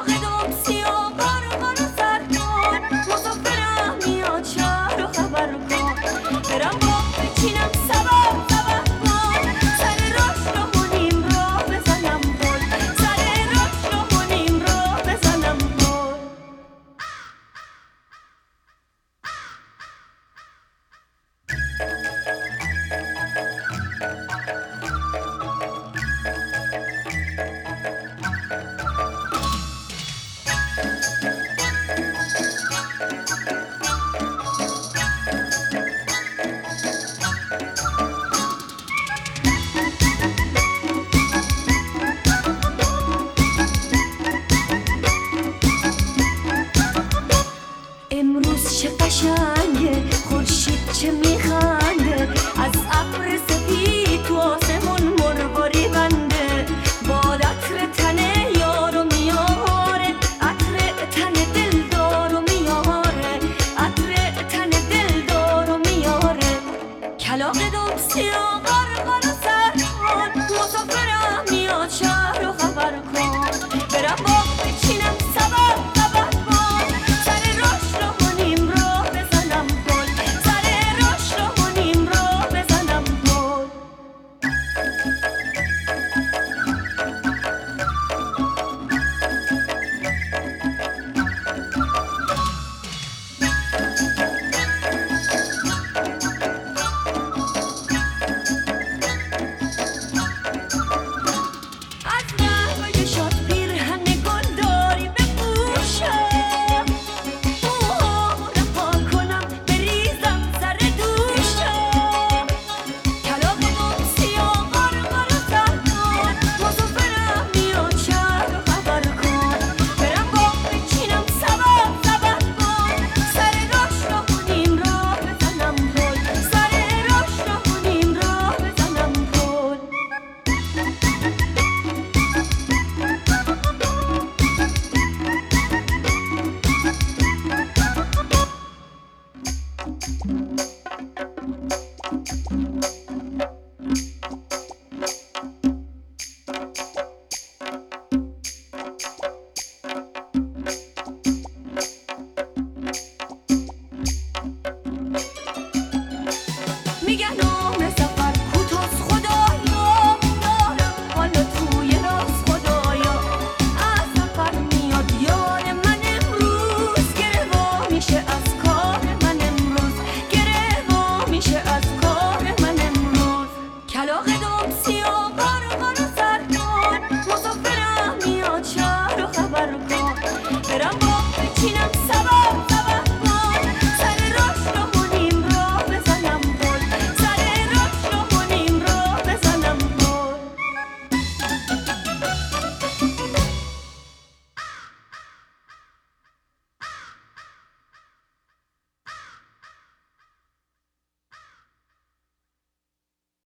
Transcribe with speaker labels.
Speaker 1: کلاغ دم سیاه قار سر کن، مسافرم میاد شهر رو خبر کن. برم باغ بچینم سبب کن، سر راش رو کنیم راه بزنم گل، سر راش رو کنیم راه بزنم گل. امروز چه قشنگه، خورشید چه میخنده، از ابر سپید تو آسمون مرواری بنده. باد عطر تن یارو میاره، عطر تن دلدارو میاره، عطر تن دلدارو میاره. کلاغ دم سیاه قار سر کن، مسافرم میاد شهر رو خبر کن. برم باغ بچینم سبب کن، سر راش رو کنیم راه بزنم گل، سر راش رو کنیم راه بزنم گل. از رنگای شاد پیرهن گل داری بپوشم، موهامو رها کنم بریزم سر دوشم. کلاغ دم سیاه قار سر کن، مسافرم میاد شهر رو خبر کن. برم باغ بچینم سبب کن، سر راش رو کنیم راه بزنم گل، سر راش رو کنیم راه بزنم گل. میگن عمر سفر کوتاست خدایا، دارم حالا توی راست خدایا. از سفر میاد یار من امروز، گره وا میشه از کار من امروز، گره وا میشه از کار من امروز. کلاغ دم سیاه قار سر کن، مسافرم میاد شهر رو خبر کن. برم باغ بچینم